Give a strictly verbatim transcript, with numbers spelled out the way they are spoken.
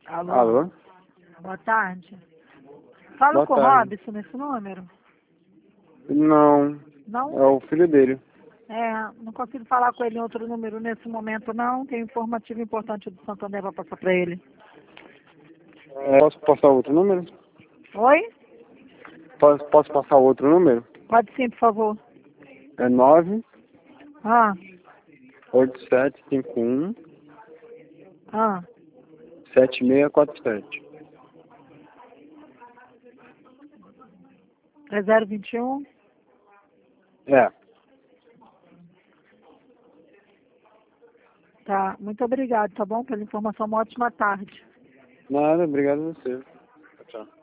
Alô? Alô? Boa tarde. Fala Boa com o tarde. Robson nesse número? Não, Não? é o filho dele. É, não consigo falar com ele em outro número nesse momento, não. Tem informativo importante do Santander para passar para ele. É, posso passar outro número? Oi? Posso, posso passar outro número? Pode sim, por favor. É nove Ah, oito sete cinco um ah. sete seis quatro sete. É zero vinte e um? É, Tá. Muito obrigado, tá bom? Pela informação. Uma ótima tarde. nada, obrigado a você. Tchau.